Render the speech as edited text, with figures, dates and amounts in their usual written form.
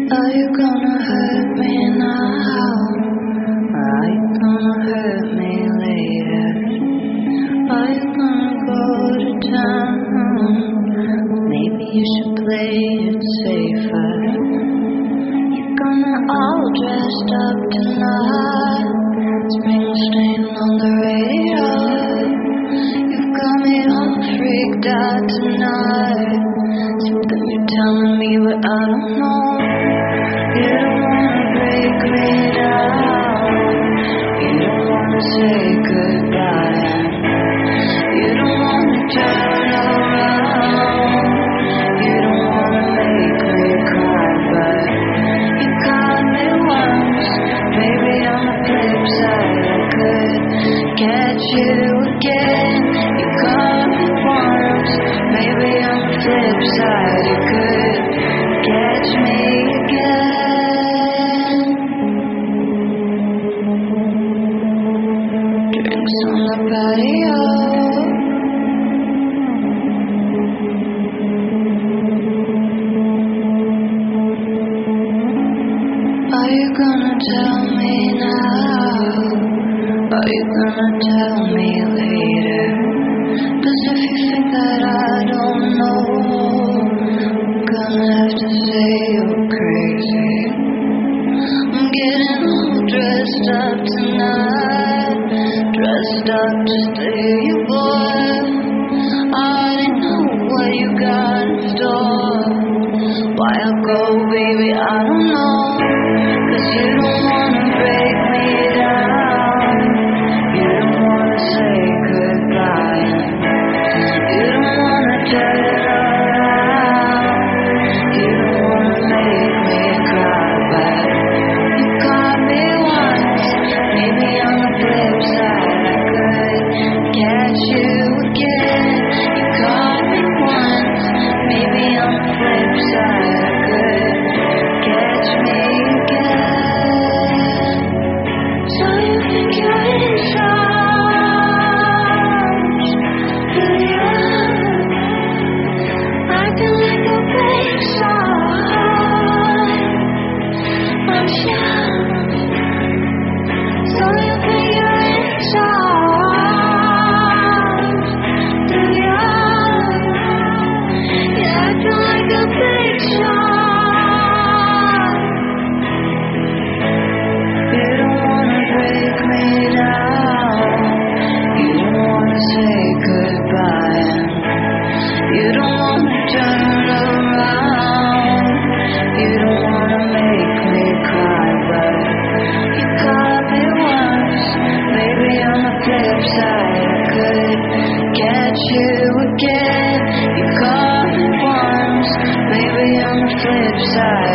Are you gonna hurt me now? Or are you gonna hurt me later? Are you gonna go to town? Maybe you should play it safer. You're gonna all dressed up tonight. Springsteen on the radio. You've got me all freaked out tonight. Something you're telling me but I don't know. You don't wanna break me down. You don't wanna say goodbye. You don't wanna turn around. You don't wanna make me cry, but you caught me once. Maybe on the flip side I could catch you again. You caught me once. Maybe on the flip side you could catch me again. Drinks on the patio. Are you gonna tell me now? Are you gonna tell me later? 'Cause if you think that I don't know, I'm gonna have to say you're crazy. I'm getting all dressed up tonight, dressed up just to hear you, boy. I already know what you got in store. Why I go, baby, I don't know. 'Cause you don't wanna break me down. You don't wanna say goodbye. You don't wanna turn around. You don't wanna make me cry, but you caught me once. Maybe on the flip side I could catch you again. You caught me once. Maybe on the flip side I could catch me again. So you think you're in charge? Do you? Acting like a big shot. I'm sure. So you think you're in charge? Do you? You're acting like a big shot. You don't wanna break me down. You don't wanna say goodbye. You don't wanna turn around. You don't wanna make me cry, but you caught me once. Maybe on the flip side I could catch you again. You caught me once. Maybe on the flip side